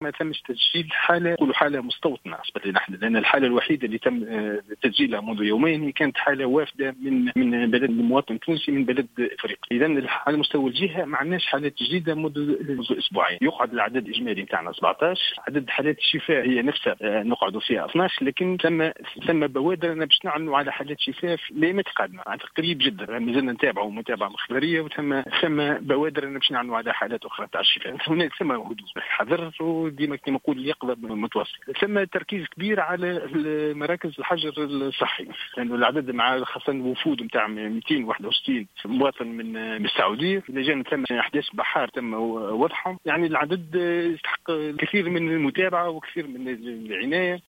ما تمش تسجيل حالة، كل حالة مستوطنة بالنسبة لنا نحن، لأن الحالة الوحيدة اللي تم تسجيلها منذ يومين هي كانت حالة وافدة من بلد المواطن التونسي من بلد إفريقيا. إذن على مستوى الجهة ما عندناش حالات جديدة منذ أسبوعين. يقعد العدد الإجمالي نتاعنا 17، عدد حالات الشفاء هي نفسها نقعدوا فيها 12، لكن ثم بوادر باش نعلنوا على حالات شفاء لا قادمة قريب جدا. مازلنا نتابعوا متابعة مخبرية، ثم بوادر باش نعلنوا على حالات أخرى تاع الشفاء. هناك ثم هدوء حذر، وديما كما نقول اليقظة متواصل. ثم تركيز كبير على مراكز الحجر الصحي، لأنه العدد مع خاصة الوفود نتاع 261 مواطن من السعودية، إذا جاء ثم أحداث بحار تم وضعهم، يعني العدد يستحق كثير من المتابعة وكثير من العناية.